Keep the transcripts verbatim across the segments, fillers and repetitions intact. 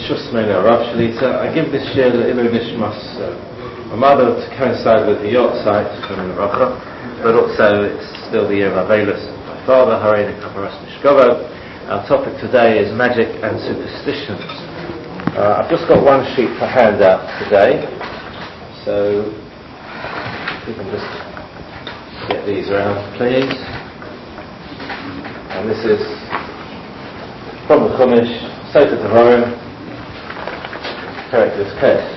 Shusmena Rav Shalita. I give this year the Ilu Nishmas, uh, my mother, to coincide with the yacht site from Racha, but also it's still the year of Avelis. My father, Harein Kaparas Mishkovo. Our topic today is magic and superstitions. Uh, I've just got one sheet for handout today, so if you can just get these around, please. And this is from the Chumash, Sefer Devarim, Perek Yud.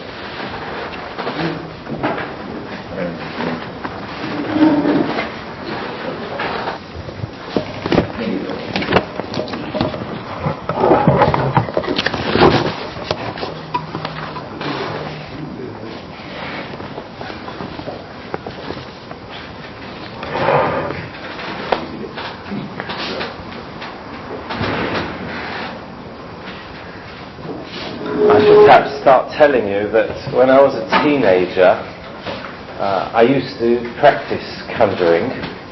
Start telling you that when I was a teenager, uh, I used to practice conjuring,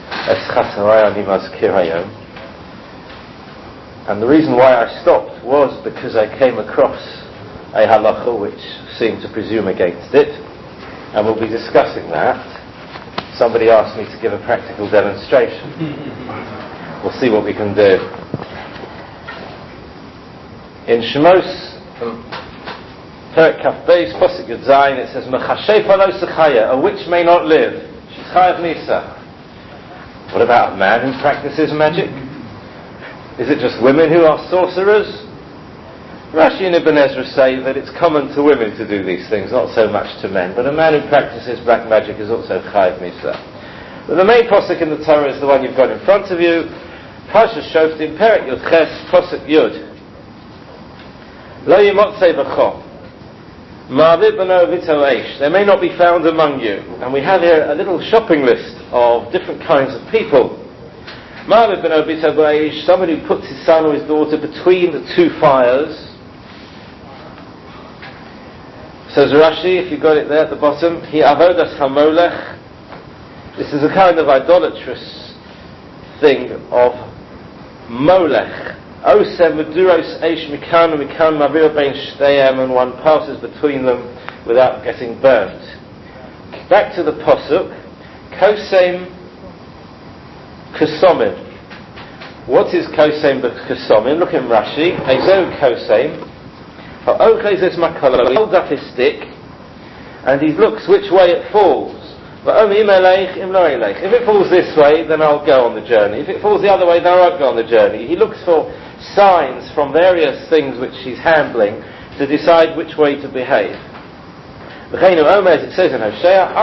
and the reason why I stopped was because I came across a halacha which seemed to presume against it, and we'll be discussing that. Somebody asked me to give a practical demonstration. We'll see what we can do. In Shemos Perek Kaf Beis, Pasuk Yud Zayin, it says, "Mechashef alo sechaya," a witch may not live. She's chayav nisa. What about a man who practices magic? Is it just women who are sorcerers? Rashi and Ibn Ezra say that it's common to women to do these things, not so much to men. But a man who practices black magic is also chayav nisa. But the main pasuk in the Torah is the one you've got in front of you. Parshas Shoftim, Perek Yud Ches, Pasuk Yud. Lo yimotzei b'cho. They may not be found among you. And we have here a little shopping list of different kinds of people. Someone who puts his son or his daughter between the two fires. Says Rashi, if you've got it there at the bottom, Hi avodas hamolech. This is a kind of idolatrous thing of Molech. Osem Maduros Eish Mikan and Mikan Mavir Bein Shteyem, and one passes between them without getting burnt. Back to the Pasuk, Kosem Kesomim. What is Kosem Kesomim? Look in Rashi. Ezo Kosem. Ha'ochezes Makala. He holds up his stick and he looks which way it falls. If it falls this way, then I'll go on the journey. If it falls the other way, then I won't go on the journey. He looks for signs from various things which he's handling to decide which way to behave. As it says in Hosea,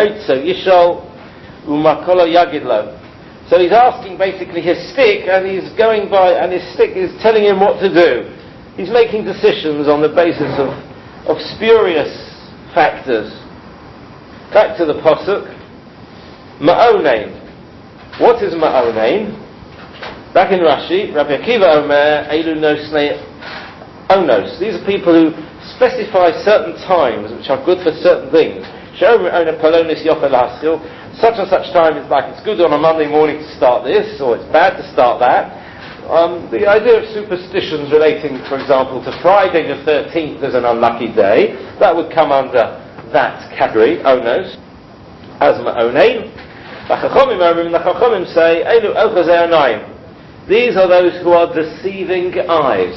so he's asking basically his stick, and he's going by, and his stick is telling him what to do. He's making decisions on the basis of, of spurious factors. Back to the Pasuk, Ma'onein. What is Ma'onein? Back in Rashi, Rabbi Akiva Omer, Eilu Nosnei Onos. These are people who specify certain times which are good for certain things. Such and such time is like it's good on a Monday morning to start this, or it's bad to start that. Um, the idea of superstitions relating, for example, to Friday the thirteenth as an unlucky day, that would come under that category, Onos, as Ma'onein. The Chachomim say, Eilu Ochazei Onayim. These are those who are deceiving eyes.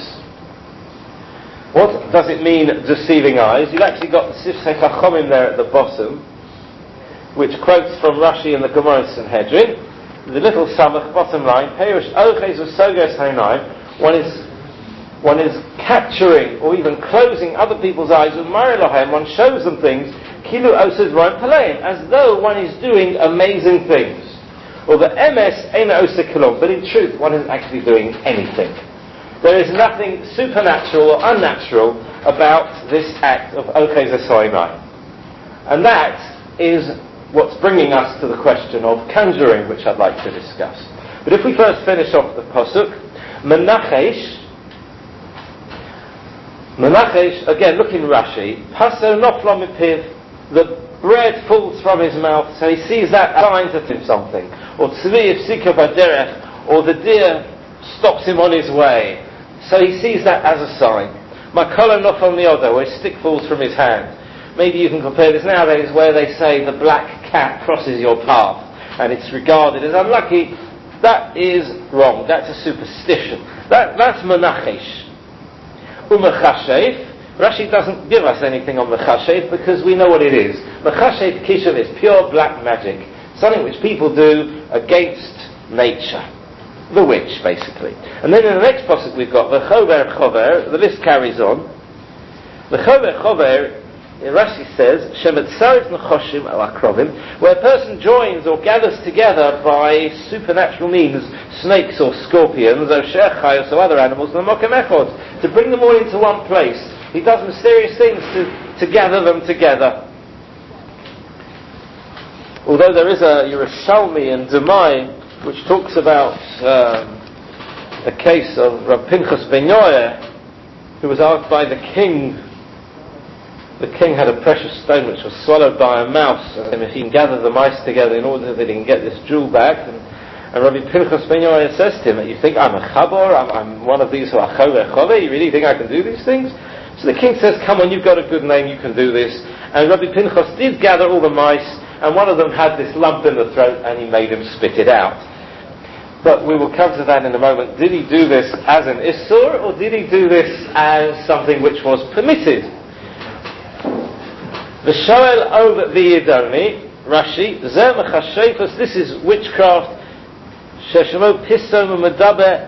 What does it mean, deceiving eyes? You've actually got the Sifsei Chachomim there at the bottom, which quotes from Rashi in the Gemara Sanhedrin. The little samach, bottom line, Perish Ochez V'Sogos Hainayim. One is one is capturing or even closing other people's eyes with Marilahem. One shows them things, Kilu Osez Roim Paleim, as though one is doing amazing things. Or the M S Eina Oseh Kilom, but in truth one isn't actually doing anything. There is nothing supernatural or unnatural about this act of Ochez Hainayim. And that is what's bringing us to the question of conjuring, which I'd like to discuss. But if we first finish off the Pasuk, Menachesh, Menachesh, again, look in Rashi, Paso nofla mipiv, the bread falls from his mouth, so he sees that sign to him something. Or tzvi ifsika baderech, or the deer stops him on his way, so he sees that as a sign. Makola nofal miodo, where a stick falls from his hand. Maybe you can compare this nowadays where they say the black cat crosses your path and it's regarded as unlucky. That is wrong. That's a superstition. That, that's menachesh. Umechashev. Rashi doesn't give us anything on mechashev because we know what it is. Mechashev kishav is pure black magic. Something which people do against nature. The witch, basically. And then in the next pasuk we've got v'chover chover. The list carries on. V'chover chover, Rashi says, shemetzarev nechoshim al akrovim, where a person joins or gathers together by supernatural means, snakes or scorpions, or shechayos or other animals, l'mokem echod, to bring them all into one place. He does mysterious things to, to gather them together. Although there is a Yerushalmi in Demai which talks about um, a case of Rav Pinchas ben Yoyer, who was asked by the king. The king had a precious stone which was swallowed by a mouse, and if he can gather the mice together in order that he can get this jewel back, and, and Rabbi Pinchas ben Yoyer says to him, you think I'm a chabor, I'm, I'm one of these who are chove chove, you really think I can do these things? So the king says, come on, you've got a good name, you can do this. And Rabbi Pinchas did gather all the mice, and one of them had this lump in the throat, and he made him spit it out. But we will come to that in a moment. Did he do this as an issur, or did he do this as something which was permitted? V'shoel over v'yidoni, Rashi, zeh mechashefus, this is witchcraft, sheshemo pisom u'medaber,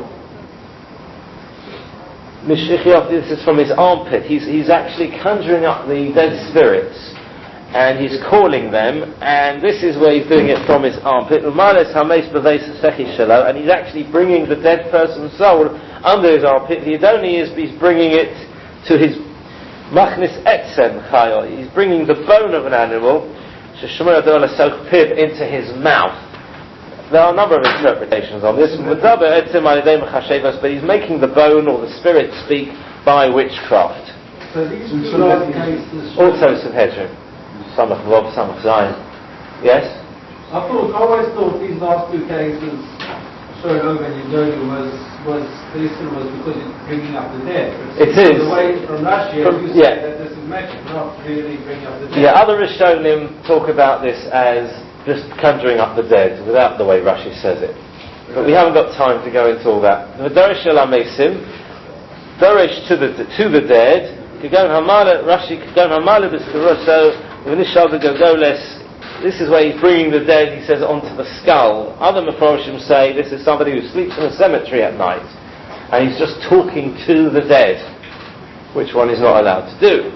mishichiot, this is from his armpit. He's, he's actually conjuring up the dead spirits, and he's calling them, and this is where he's doing it from his armpit, u'males hameis b'veis sechi shelo, and he's actually bringing the dead person's soul under his armpit. V'yidoni is, he's bringing it to his Machnis etzem chayo. He's bringing the bone of an animal, sheshemor adol esoch piv, into his mouth. There are a number of interpretations on this. Medaber etzem alidei mechashevos, but he's making the bone or the spirit speak by witchcraft. So these two last cases. Also Sanhedrin, Samach Vav, Samach Zayin. Yes. I thought, I always thought these last two cases, showing over and Yidoni was was the issue was because it's bringing up the dead. It is. The way from Rashi, from, you yeah. say that this is magic, not really bringing up the dead. Yeah, other Rishonim talk about this as just conjuring up the dead, without the way Rashi says it. But we haven't got time to go into all that. The Dorish el Amesim, Dorish to the to the dead. Kagon Hamala, Rashi Kagon Hamala b'Skaroso, V'nishal v'Gogoles. This is where he's bringing the dead, he says, onto the skull. Other Mephoroshim say this is somebody who sleeps in a cemetery at night, and he's just talking to the dead, which one is not allowed to do.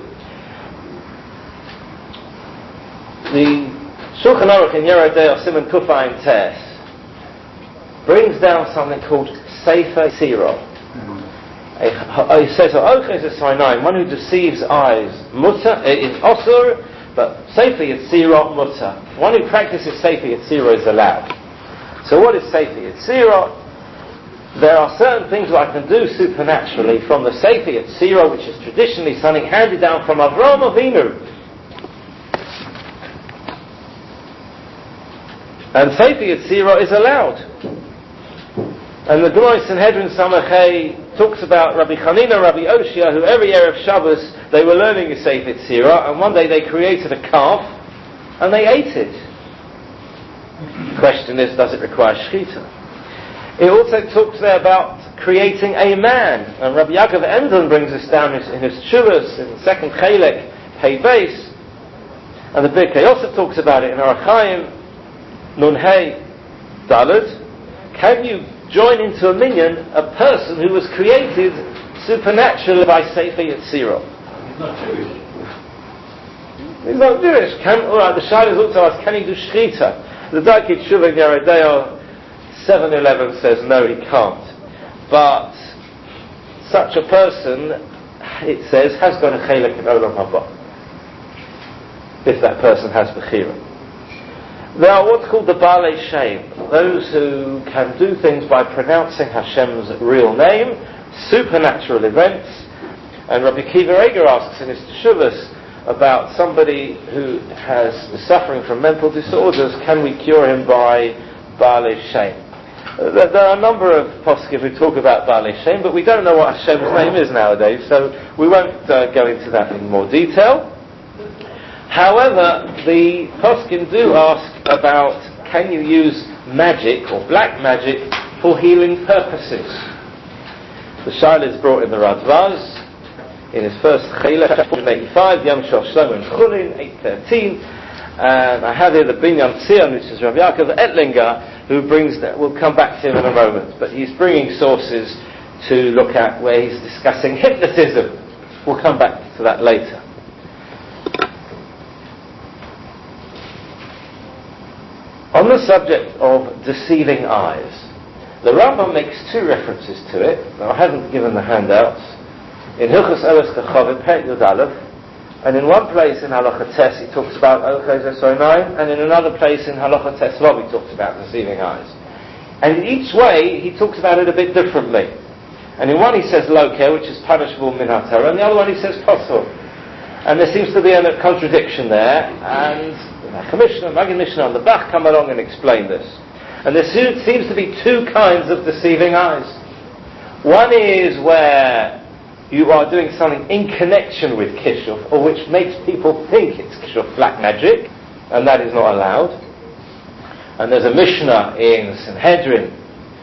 The Shulchan Aruch in Yerodei of Simon Kufayin Tes brings down something called Sefer Sirah. He says, one who deceives eyes, mutter, is osur, but Sefer Yetzirah mutter. One who practices Sefer Yetzirah is allowed. So what is Sefer Yetzirah? There are certain things that I can do supernaturally from the Sefer Yetzirah, which is traditionally something handed down from Avraham Avinu. And Sefer Yetzirah is allowed. And the Gemara in Sanhedrin Samachay talks about Rabbi Chanina, Rabbi Oshia, who every year of Shabbos they were learning a Sefer Yetzirah, and one day they created a calf and they ate it. The question is, does it require shechita? It also talks there about creating a man, and Rabbi Yaakov Emden brings this down in his Tshuvos, in the second Chelek, Pei Beis, and the Birkei also talks about it in Arachaim, Nun Hey Daled. Can you join into a minyan a person who was created supernaturally by Sefer Yetzirah? He's not Jewish. He's not Jewish. Can, all right, the Shai is also asked, can he do shechita? The Darkei Tshuva in Yerodei seven eleven says no, he can't. But such a person, it says, has got a chelek in Olam Haba, if that person has bechira. There are what's called the Baalei Shem, those who can do things by pronouncing Hashem's real name, supernatural events. And Rabbi Kiva Eger asks in his Teshuvos about somebody who has is suffering from mental disorders, can we cure him by Baalei Shem? There, there are a number of poskim who talk about Baalei Shem, but we don't know what Hashem's name is nowadays, so we won't uh, go into that in more detail. However, the poskim do ask about, can you use magic, or black magic, for healing purposes? The Shaila is brought in the Radvaz, in his first Chayla, four eighty-five, Yom Shov Shlomo and Chulin, eight thirteen, and I have here the Binyan Tzion, which is Rav Yaakov Ettlinger, who brings that. We'll come back to him in a moment, but he's bringing sources to look at where he's discussing hypnotism. We'll come back to that later. On the subject of deceiving eyes, the Rambam makes two references to it. Now, I haven't given the handouts. In Hilchos Oles Kachavim, Perek Yud Aleph, and in one place in Halacha Tes he talks about Oches Esoinayim, and in another place in Halacha Tes Vav he talks about deceiving eyes. And in each way he talks about it a bit differently. And in one he says Loke, which is punishable min haTorah, and the other one he says Posor. And there seems to be a contradiction there, and the Commissioner, Maggid Mishnah on the Bach come along and explain this. And there seems to be two kinds of deceiving eyes. One is where you are doing something in connection with Kishuf, or which makes people think it's Kishuf, black magic, and that is not allowed. And there's a Mishnah in Sanhedrin,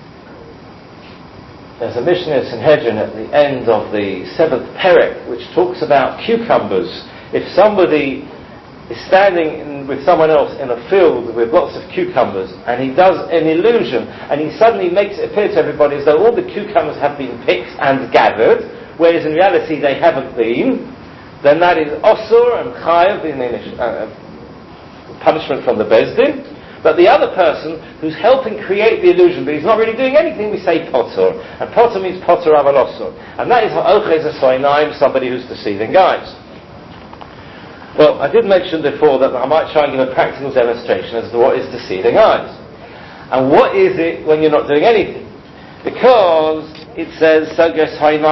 there's a Mishnah in Sanhedrin at the end of the seventh Perek, which talks about cucumbers. If somebody is standing in, with someone else in a field with lots of cucumbers, and he does an illusion, and he suddenly makes it appear to everybody as though all the cucumbers have been picked and gathered, whereas in reality they haven't been, then that is osur and chayav in uh, punishment from the Beis Din. But the other person who's helping create the illusion, but he's not really doing anything, we say potter. And potter means potter aval osur. And that is ha'ochez esoinayim, somebody who's deceiving guys. Well, I did mention before that I might try and give a practical demonstration as to what is deceiving eyes. And what is it when you're not doing anything? Because it says, it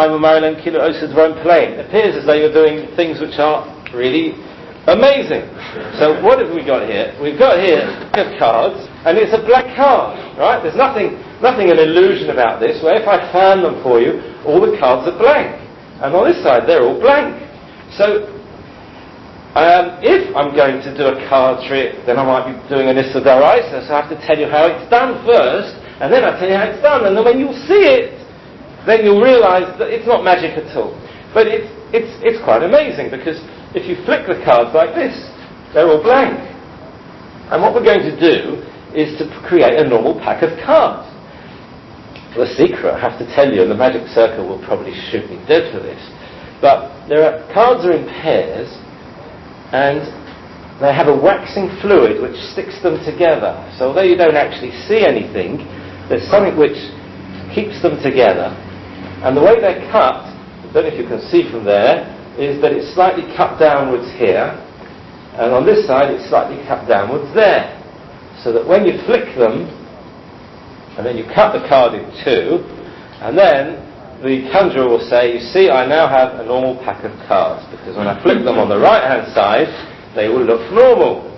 appears as though you're doing things which are really amazing. So what have we got here? We've got here a pack of cards, and it's a black card, right? There's nothing, nothing an illusion about this, where if I fan them for you, all the cards are blank. And on this side, they're all blank. So, um, if I'm going to do a card trick, then I might be doing an Issa D'Oraisa, so I have to tell you how it's done first, and then I tell you how it's done, and then when you see it, then you'll realise that it's not magic at all. But it's, it's, it's quite amazing, because if you flick the cards like this, they're all blank. And what we're going to do is to create a normal pack of cards. The secret, I have to tell you, and the Magic Circle will probably shoot me dead for this, but there are, cards are in pairs, and they have a waxing fluid which sticks them together. So although you don't actually see anything, there's something which keeps them together. And the way they're cut, I don't know if you can see from there, is that it's slightly cut downwards here, and on this side it's slightly cut downwards there. So that when you flick them, and then you cut the card in two, and then the conjurer will say, you see, I now have a normal pack of cards, because when I flick them on the right hand side, they will look normal.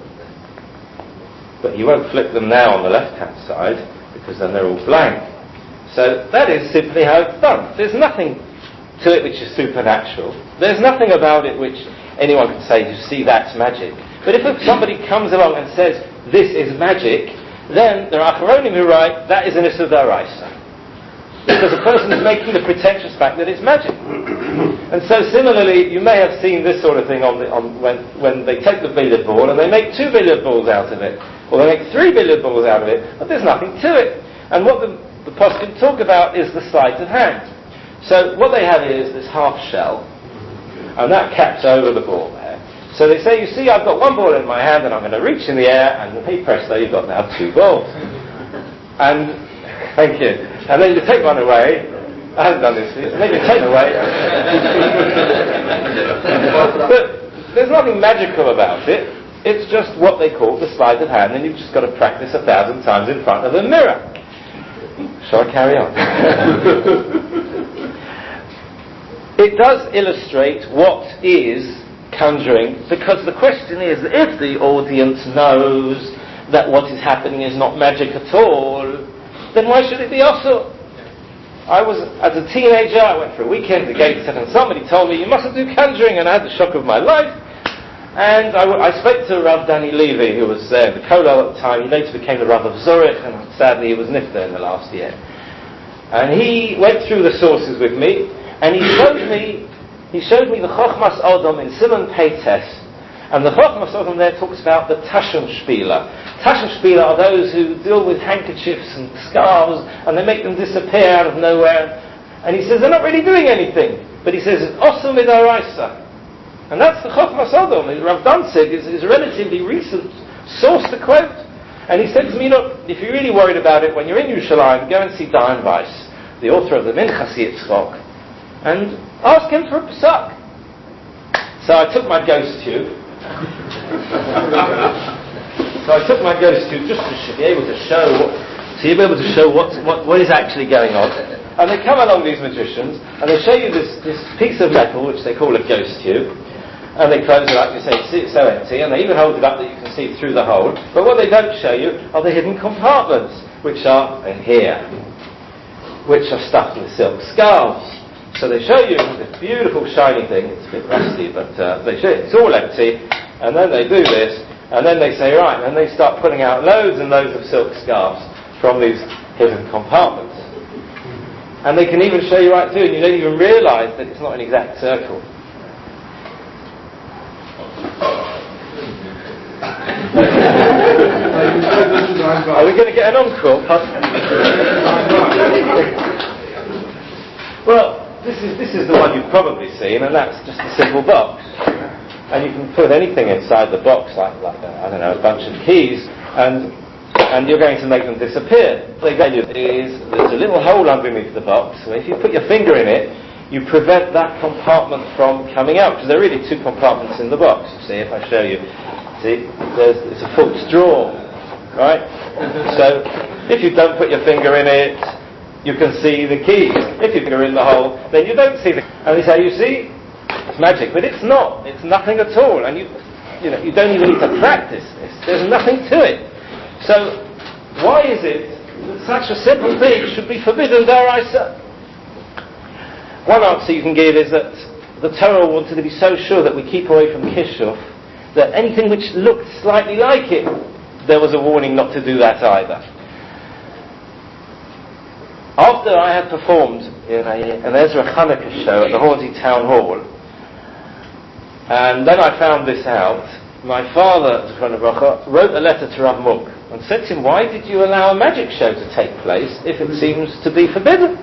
But you won't flick them now on the left hand side, because then they're all blank. So that is simply how it's done. There's nothing to it which is supernatural. There's nothing about it which anyone can say, you see, that's magic. But if somebody comes along and says, this is magic, then there are Achronim who write, that is an Issa D'Oraisa. Because the person is making the pretentious fact that it's magic. And so similarly, you may have seen this sort of thing on, the, on when, when they take the billiard ball and they make two billiard balls out of it, or they make three billiard balls out of it, but there's nothing to it. And what the, the poskim talk about is the sleight of hand. So what they have is this half shell, and that caps over the ball there. So they say, you see, I've got one ball in my hand, and I'm going to reach in the air, and hey presto, you've got now two balls. And, thank you. And then you take one away. I haven't done this. And then you take it away. But there's nothing magical about it. It's just what they call the sleight of hand, and you've just got to practice a thousand times in front of a mirror. Shall I carry on? It does illustrate what is conjuring, because the question is, if the audience knows that what is happening is not magic at all, then why should it be also? I was, as a teenager, I went for a weekend to Gateshead, and somebody told me, you mustn't do conjuring, and I had the shock of my life. And I, I spoke to Rav Danny Levy, who was there, the Kollel at the time. He later became the Rav of Zurich, and sadly he was nifter in the last year. And he went through the sources with me, and he showed me, he showed me the Chochmas Odom in Simon Peites. And the Chochmas Odom there talks about the Tashum Spieler. Tashum Spieler are those who deal with handkerchiefs and scarves, and they make them disappear out of nowhere. And he says they're not really doing anything, but he says it's Osum Midaraisa. And that's the Chochmas Odom. Rav Danzig is, is a relatively recent source to quote. And he said to me, look, if you're really worried about it, when you're in Yerushalayim, go and see Dayan Weiss, the author of the Minchas Yitzchok, and ask him for a Pesach. So I took my ghost tube. So I took my ghost tube just to be able to show what, so you'll be able to show what, what, what is actually going on. And they come along, these magicians, and they show you this, this piece of metal, which they call a ghost tube, and they close it up, you say, see, it's so empty, and they even hold it up that you can see through the hole. But what they don't show you are the hidden compartments, which are in here, which are stuffed with silk scarves. So they show you this beautiful shiny thing. It's a bit rusty, but uh, they show it. It's all empty, and then they do this, and then they say, right, and they start putting out loads and loads of silk scarves from these hidden compartments. And they can even show you right through, and you don't even realise that it's not an exact circle. Are we going to get an encore? Well, this is this is the one you've probably seen, and that's just a simple box. And you can put anything inside the box, like like a, I don't know, a bunch of keys, and and you're going to make them disappear. What they're going to do is there's a little hole underneath the box, so if you put your finger in it, you prevent that compartment from coming out, because there are really two compartments in the box. You see, if I show you, see, there's it's a full straw, right? So if you don't put your finger in it, you can see the keys. If you finger in the hole, then you don't see the. And they say, you see, it's magic, but it's not. It's nothing at all, and you, you know, you don't even need to practice this. There's nothing to it. So why is it that such a simple thing should be forbidden deraisa? One answer you can give is that the Torah wanted to be so sure that we keep away from kishuf that anything which looked slightly like it, there was a warning not to do that either. After I had performed in a, an Ezra Chanukah show at the Hornsey Town Hall, and then I found this out, my father, Zichrono Bracha, wrote a letter to Rav Munk and said to him, why did you allow a magic show to take place if it seems to be forbidden?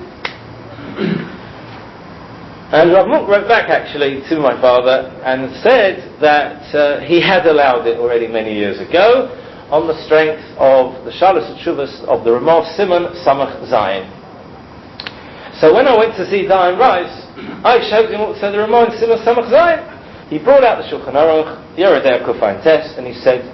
And Rav Munk wrote back actually to my father and said that uh, he had allowed it already many years ago on the strength of the Shalos Tshuvos of the Ramah Simon Samach Zayin. So when I went to see Dayan Weiss, I showed him also the Ramah Simon Samach Zayin. He brought out the Shulchan Aruch, Yerodei Kufayin Tes, and he said,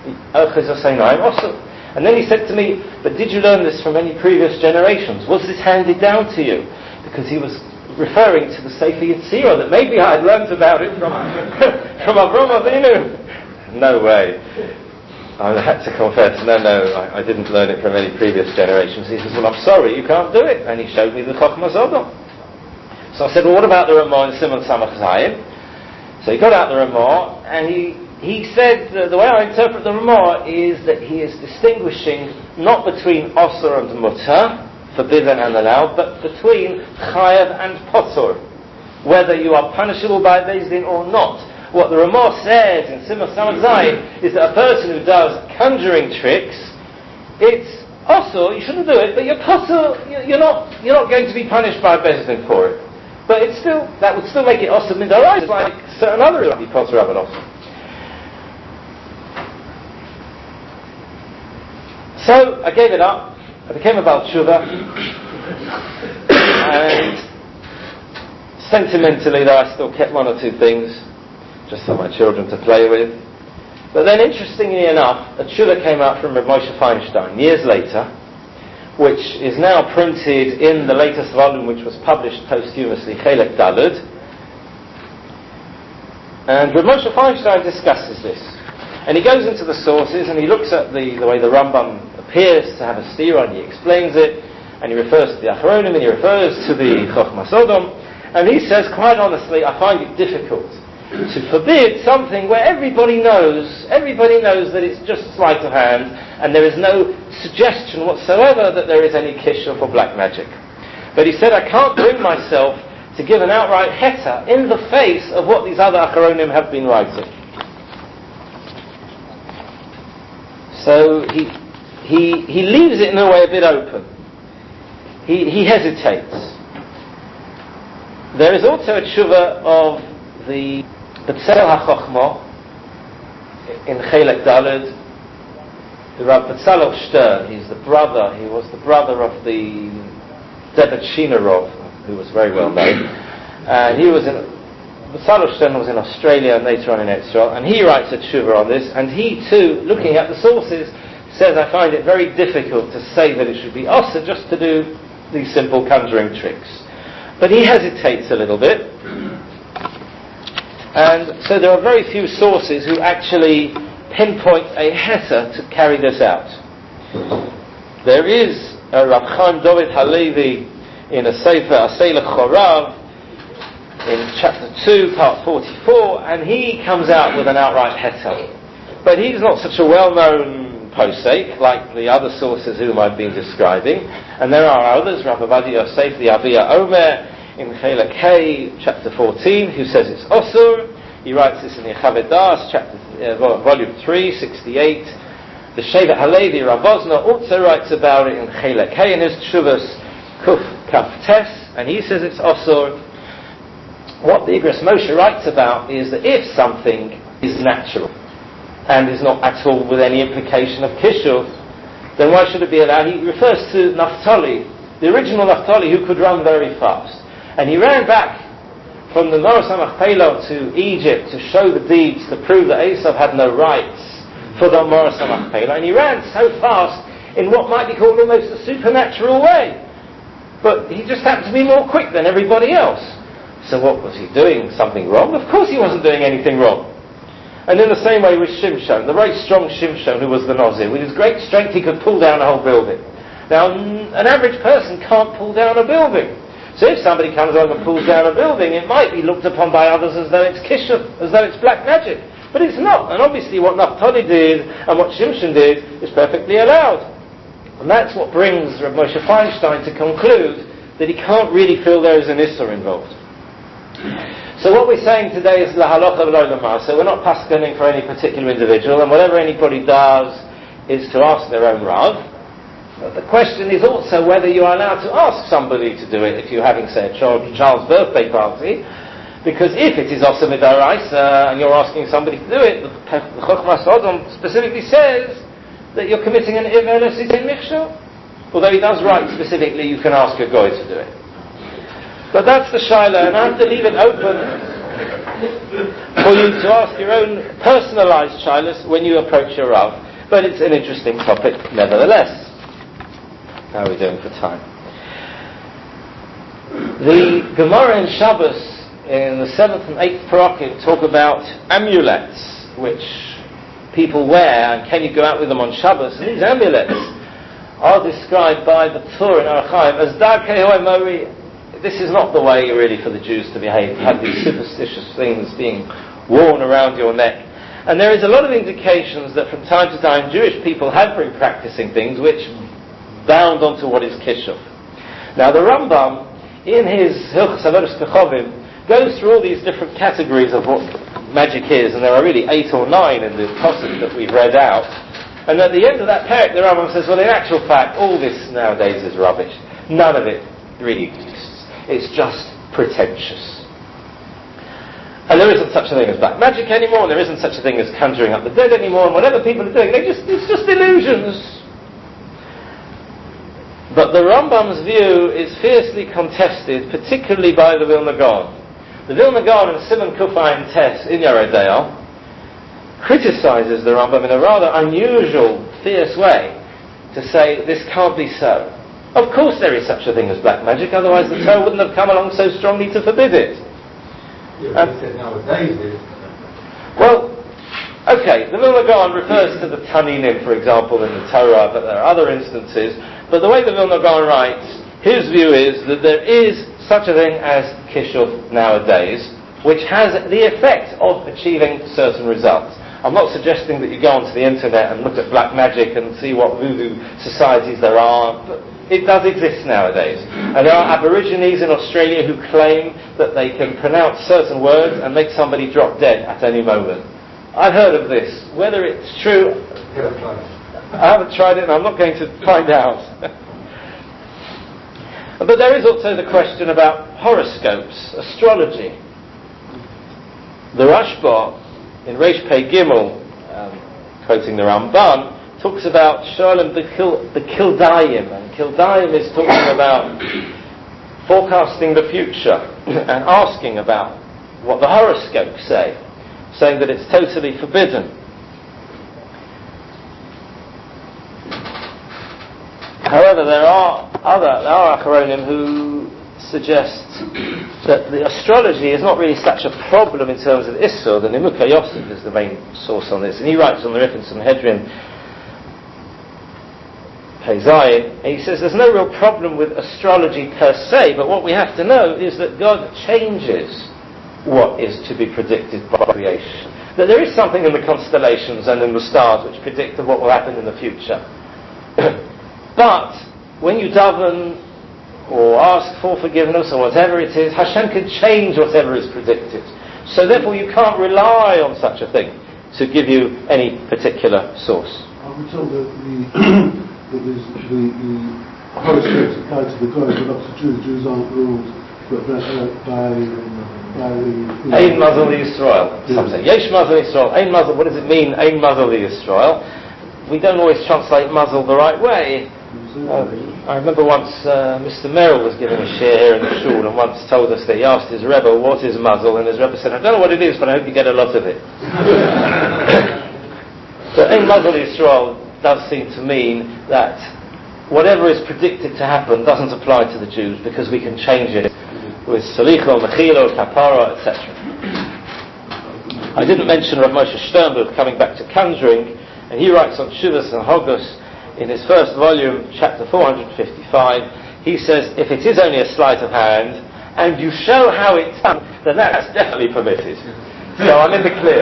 and then he said to me, but did you learn this from any previous generations? Was this handed down to you? Because he was referring to the Sefer Yetzirah, that maybe I had learnt about it from from Avraham Avinu. No way. I had to confess, no, no, I, I didn't learn it from any previous generations. He says, well, I'm sorry, you can't do it. And he showed me the Chochmas Odom. So I said, well, what about the Ramah and Simon Samach Zayin? So he got out the Ramah, and he he said, uh, the way I interpret the Ramah is that he is distinguishing not between Osir and Mutter, forbidden and allowed, but between Chayav and Potur, whether you are punishable by Beis Din or not. What the Ramah says in Simon Samach Zayin is that a person who does conjuring tricks, it's also, you shouldn't do it, but you're Potur, you're not, you're not going to be punished by Beis Din for it. But it's still, that would still make it Osir Midaraisa, like certain other Potur Rabbanos. So I gave it up. I became a Baal Tshuva, and sentimentally though I still kept one or two things just for my children to play with. But then interestingly enough, a Tshuva came out from Rav Moshe Feinstein years later, which is now printed in the latest volume, which was published posthumously, Chelek Daled. And Rav Moshe Feinstein discusses this. And he goes into the sources and he looks at the, the way the Rambam appears to have a steer on, he explains it, and he refers to the Acharonim, and he refers to the Chochmas Sodom, and he says, quite honestly, I find it difficult to forbid something where everybody knows, everybody knows that it's just sleight of hand, and there is no suggestion whatsoever that there is any kishuf or black magic. But he said, I can't bring myself to give an outright heta in the face of what these other Acharonim have been writing. So he he he leaves it in a way a bit open. He he hesitates. There is also a tshuva of the B'Tzel HaChochma in Chelek Daled, the Rav Betzalel Stern. He's the brother, he was the brother of the Debet Shinarov, who was very well known. And he was in, Betzalel Stern was in Australia and later on in Israel, and he writes a tshuva on this, and he too, looking at the sources, says, I find it very difficult to say that it should be Osa just to do these simple conjuring tricks. But he hesitates a little bit. And so there are very few sources who actually pinpoint a heta to carry this out. There is a Rav Chaim David Halevi in a Sefer Asei Lechorav in chapter two, part forty-four, and he comes out with an outright heta. But he's not such a well-known posek like the other sources whom I've been describing. And there are others, Rav Avadia Yosef, the Aviyah Omer, in Chelek Hay, chapter fourteen, who says it's Osur. He writes this in the Yechavet Das, chapter, uh, volume three, sixty-eight. The Shevet Halevi, Rav Ozna, also writes about it in Chelek Hay in his Tshuvas Kuf Kaf Tes, and he says it's Osur. What the Igros Moshe writes about is that if something is natural and is not at all with any implication of Kishuv, then why should it be allowed? He refers to Naphtali, the original Naphtali, who could run very fast. And he ran back from the Moros HaMachpelah to Egypt to show the deeds, to prove that Esav had no rights for the Moros HaMachpelah. And he ran so fast in what might be called almost a supernatural way. But he just happened to be more quick than everybody else. So what was he doing? Something wrong? Of course he wasn't doing anything wrong. And in the same way with Shimshon, the very strong Shimshon who was the Nazir, with his great strength he could pull down a whole building. Now, an average person can't pull down a building. So if somebody comes along and pulls down a building, it might be looked upon by others as though it's kishuf, as though it's black magic. But it's not. And obviously what Naphtali did and what Shimshon did is perfectly allowed. And that's what brings Rav Moshe Feinstein to conclude that he can't really feel there is an Issur involved. So what we're saying today is la halacha v'lo lamar. So we're not paskening for any particular individual, and whatever anybody does is to ask their own Rav. But the question is also whether you are allowed to ask somebody to do it if you're having, say, a child's birthday party, because if it is Osa Midaraisa and you're asking somebody to do it, the Chochmas Sodom specifically says that you're committing an Iver Lesitin Michshel. Although he does write specifically you can ask a Goy to do it. But that's the Shaila, and I have to leave it open for you to ask your own personalised Shailas when you approach your Rav. But it's an interesting topic nevertheless. How are we doing for time? The Gemara in Shabbos in the seventh and eighth parakim talk about amulets which people wear, and can you go out with them on Shabbos? And these amulets are described by the Torah in Arachaim as Darkei Mori. This is not the way really for the Jews to behave, to have these superstitious things being worn around your neck. And there is a lot of indications that from time to time Jewish people have been practicing things which bound onto what is Kishuf. Now the Rambam, in his Hilchos Avodas Kechovim, goes through all these different categories of what magic is, and there are really eight or nine in the passage that we've read out. And at the end of that parak, the Rambam says, well, in actual fact, all this nowadays is rubbish. None of it really exists. It's just pretentious. And there isn't such a thing as black magic anymore, and there isn't such a thing as conjuring up the dead anymore, and whatever people are doing, they just, it's just illusions. But the Rambam's view is fiercely contested, particularly by the Vilna Gaon. The Vilna Gaon in Simon Kufayin Tes in Yoreh De'ah criticizes the Rambam in a rather unusual, fierce way to say this can't be so. Of course there is such a thing as black magic, otherwise the Torah wouldn't have come along so strongly to forbid it. Yeah, but um, said nowadays it is. Well, Okay, the Vilna Gaon refers to the Taninim, for example, in the Torah, but there are other instances. But the way the Vilna Gaon writes, his view is that there is such a thing as Kishuf nowadays, which has the effect of achieving certain results. I'm not suggesting that you go onto the internet and look at black magic and see what voodoo societies there are, but it does exist nowadays. And there are Aborigines in Australia who claim that they can pronounce certain words and make somebody drop dead at any moment. I've heard of this. Whether it's true, I haven't tried it and I'm not going to find out. But there is also the question about horoscopes, astrology. The Rashba in Reish Pei Gimel, um, quoting the Ramban, talks about Shalom the, Kil, the Kildayim, and Kildayim is talking about forecasting the future and asking about what the horoscopes say, saying that it's totally forbidden. However, there are other there are Acharonim who suggest that the astrology is not really such a problem in terms of Issur. The Nimukah Yosef is the main source on this, and he writes on the Rif and Sanhedrin Pei Zayin, and he says there's no real problem with astrology per se, but what we have to know is that God changes what is to be predicted by creation. That there is something in the constellations and in the stars which predict what will happen in the future. But when you daven or ask for forgiveness or whatever it is, Hashem can change whatever is predicted. So therefore you can't rely on such a thing to give you any particular source. Are we told that the, that the, the, the horoscopes apply to the gods but not to Jews? Jews aren't ruled by, by, by the... Ein Mazel Yisrael. Some say, Yesh Mazel Yisrael. Ein Mazel, what does it mean, Ein Mazel Yisrael? We don't always translate Mazel the right way. Uh, I remember once uh, Mister Merrill was giving a share here in the shul and once told us that he asked his Rebbe what is muzzle, and his Rebbe said, I don't know what it is, but I hope you get a lot of it. So Ein Muzzle Yisrael does seem to mean that whatever is predicted to happen doesn't apply to the Jews because we can change it with Salicho, Mechilo, Kapara, et cetera. I didn't mention Rav Moshe Sternberg coming back to conjuring, and he writes on Shuvas and Hogus in his first volume, chapter four hundred fifty-five, he says, if it is only a sleight of hand, and you show how it's done, then that's definitely permitted. So I'm in the clear.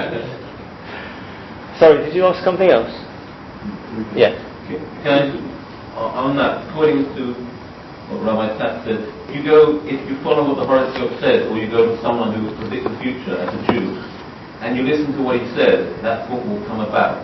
Sorry, did you ask something else? Yeah. Can I, on that, according to what Rabbi Satz said, you go, if you follow what the horoscope says, or you go to someone who predicts the future as a Jew, and you listen to what he says, that's what will come about.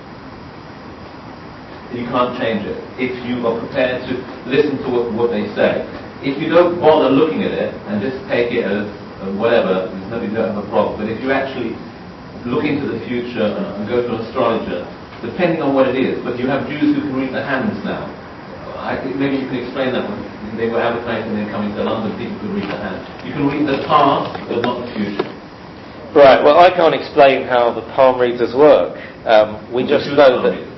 You can't change it if you are prepared to listen to what, what they say. If you don't bother looking at it and just take it as uh, whatever, there's no, you don't have a problem. But if you actually look into the future and, and go to an astrologer, depending on what it is, but you have Jews who can read the hands now. I think maybe you can explain that when they were advertising and then coming to London, people could read the hands. You can read the past, but not the future. Right, well I can't explain how the palm readers work. Um, we just know that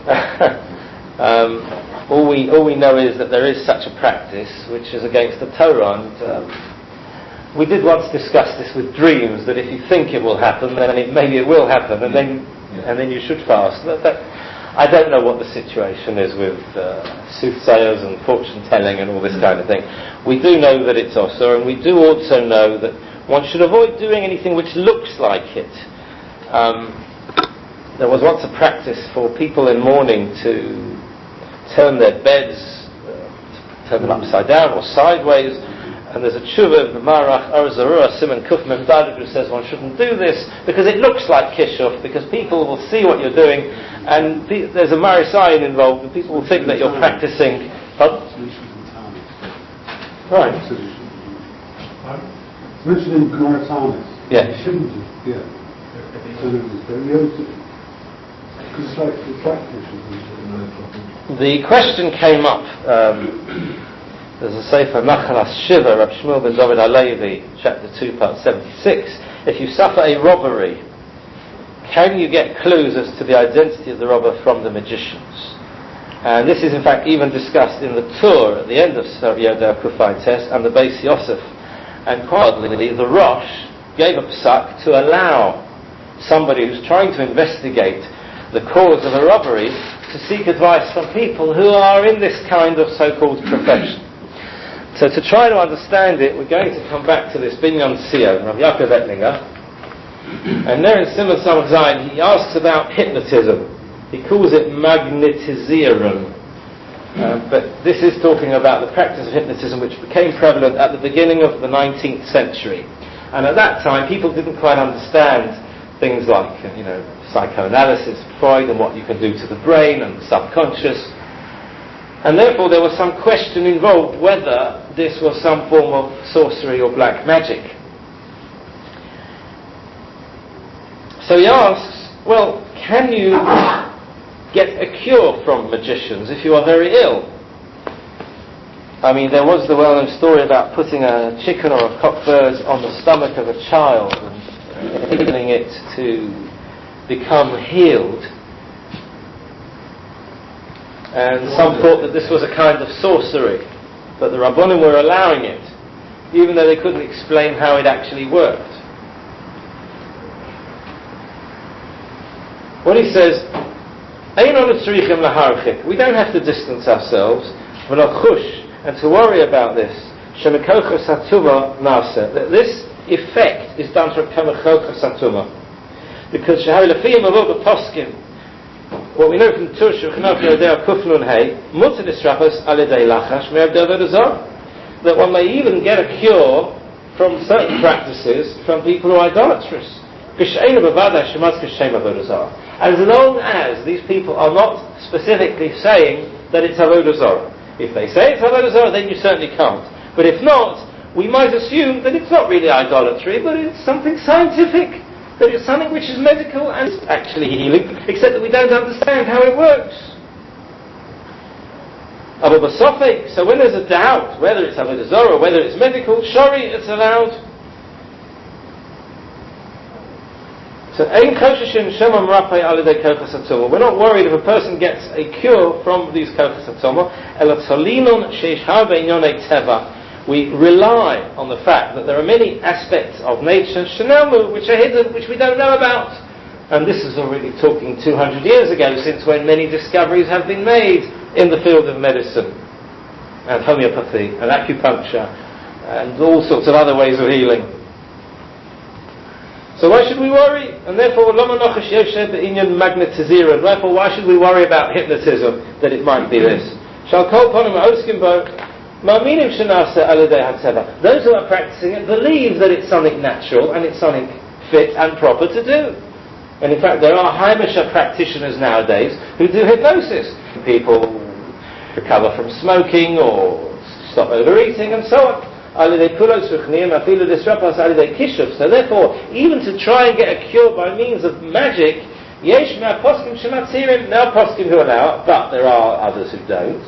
um, all we all we know is that there is such a practice which is against the Torah, and um, we did once discuss this with dreams, that if you think it will happen, then it, maybe it will happen, and then yeah. and then you should fast. That, that, I don't know what the situation is with uh, soothsayers and fortune telling and all this kind of thing. We do know that it's osur, and we do also know that one should avoid doing anything which looks like it. Um, There was once a practice for people in mourning to turn their beds, uh, turn them upside down or sideways, and there's a tshuva of the Marach Or Zarua Simon Kuf Mem Daled who says one shouldn't do this because it looks like kishuf, because people will see what you're doing, and the, there's a marisayin involved, and people will think that you're practicing. But, right. It's mentioned in Gemara Tanis. Yeah. You shouldn't do. Yeah. So because it's like the practice. The question came up. Um, there's a Sefer Machalas Shiva, Rab Shmuel ben David Halevi, chapter two, part seventy-six. If you suffer a robbery, can you get clues as to the identity of the robber from the magicians? And this is in fact even discussed in the Tur at the end of Yoda Kufayin Test and the Beis Yosef. And quite oddly, the Rosh gave a psak to allow somebody who's trying to investigate the cause of a robbery to seek advice from people who are in this kind of so-called profession. So to try to understand it, we're going to come back to this Binyan Sion, Rav Yaakov Ettlinger, and there in Simon Samach Zayin he asks about hypnotism. He calls it magnetizieren. Uh, but this is talking about the practice of hypnotism which became prevalent at the beginning of the nineteenth century. And at that time people didn't quite understand things like, uh, you know, psychoanalysis, Freud, and what you can do to the brain and the subconscious. And therefore there was some question involved whether this was some form of sorcery or black magic. So he asks, well, can you get a cure from magicians if you are very ill? I mean, there was the well-known story about putting a chicken or a cockbird on the stomach of a child and enabling it to become healed. And some thought that this was a kind of sorcery, but the Rabbonim were allowing it, even though they couldn't explain how it actually worked. What he says, we don't have to distance ourselves, and to worry about this, that this effect is done from Kamachocha Satuma. Because what we know from Tur Shulchan Aruch Kufnun Hey, that one may even get a cure from certain practices from people who are idolatrous. As long as these people are not specifically saying that it's Avodah Zarah. If they say it's Avodah Zarah, then you certainly can't. But if not, we might assume that it's not really idolatry, but it's something scientific, that it's something which is medical and it's actually healing, except that we don't understand how it works. So when there's a doubt whether it's Avodah Zarah or whether it's medical, Shari, it's allowed. So, we're not worried if a person gets a cure from these kochas hatzoma. We rely on the fact that there are many aspects of nature which are hidden, which we don't know about. And this is already talking two hundred years ago, since when many discoveries have been made in the field of medicine and homeopathy and acupuncture and all sorts of other ways of healing. So why should we worry? And therefore, therefore, why should we worry about hypnotism, that it might be this? Those who are practicing it believe that it's something natural and it's something fit and proper to do. And in fact, there are Haimisha practitioners nowadays who do hypnosis. People recover from smoking or stop overeating and so on. So therefore, even to try and get a cure by means of magic, now poskim who allow it, but there are others who don't.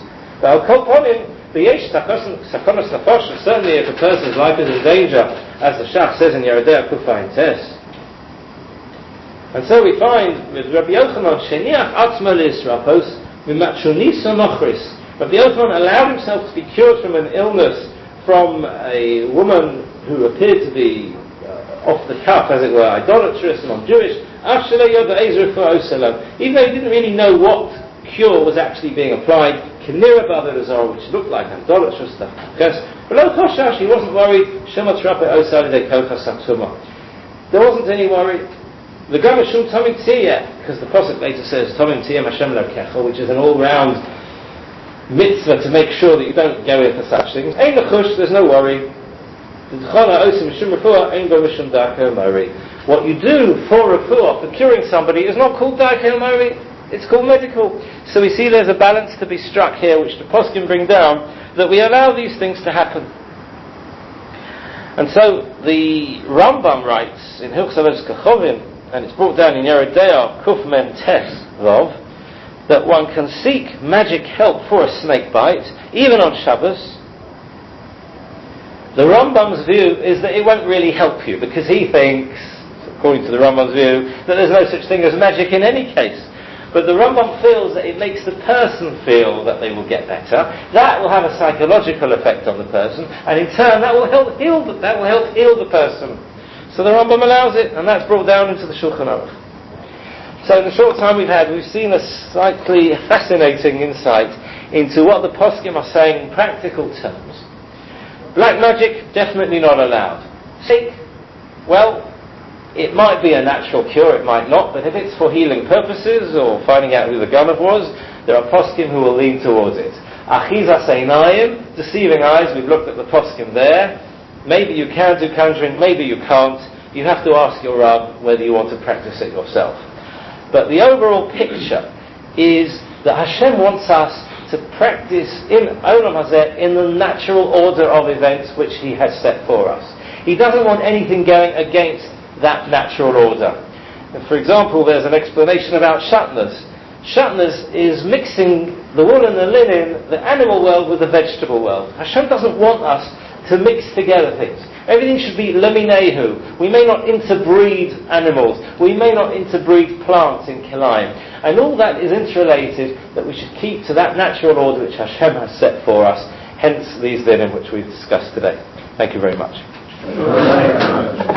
Certainly if a person's life is in danger, as the Shach says in Yerodei Kufayin Tes. And so we find with Rabbi Yochanan, Sheniach Atzma L'Israpos Mimatshunisa Nochris. Rabbi Yochanan allowed himself to be cured from an illness from a woman who appeared to be uh, off the cuff, as it were, idolatrous, non-Jewish, even though he didn't really know what cure was actually being applied, which looked like idolatrous stuff. But he wasn't worried. There wasn't any worry. The Gavashum Tomim Tziyah, because the Prophet later says, Tomim Tziyah Hashem Lokecha, which is an all-round mitzvah to make sure that you don't go in for such things. Ein lechush, there's no worry. What you do for refuah, for curing somebody, is not called darkei mori, it's called medical. So we see there's a balance to be struck here, which the poskim bring down, that we allow these things to happen. And so the Rambam writes in Hilchos Avodas Kachovim, and it's brought down in Yerodei Kuf Mem Tes Vav, that one can seek magic help for a snake bite, even on Shabbos. The Rambam's view is that it won't really help you, because he thinks, according to the Rambam's view, that there's no such thing as magic in any case. But the Rambam feels that it makes the person feel that they will get better. That will have a psychological effect on the person, and in turn that will help heal the, that will help heal the person. So the Rambam allows it, and that's brought down into the Shulchan Aruch. So in the short time we've had, we've seen a slightly fascinating insight into what the poskim are saying in practical terms. Black magic, definitely not allowed. Sick, well, it might be a natural cure, it might not, but if it's for healing purposes or finding out who the gunner was, there are poskim who will lean towards it. Achizas einayim, deceiving eyes, we've looked at the poskim there. Maybe you can do conjuring, maybe you can't. You have to ask your Rav whether you want to practice it yourself. But the overall picture is that Hashem wants us to practice in Olam Hazeh in the natural order of events which He has set for us. He doesn't want anything going against that natural order. And for example, there's an explanation about shatnas. Shatnas is mixing the wool and the linen, the animal world with the vegetable world. Hashem doesn't want us to mix together things. Everything should be leminehu. We may not interbreed animals. We may not interbreed plants in Kilayim. And all that is interrelated, that we should keep to that natural order which Hashem has set for us. Hence these dinim which we've discussed today. Thank you very much.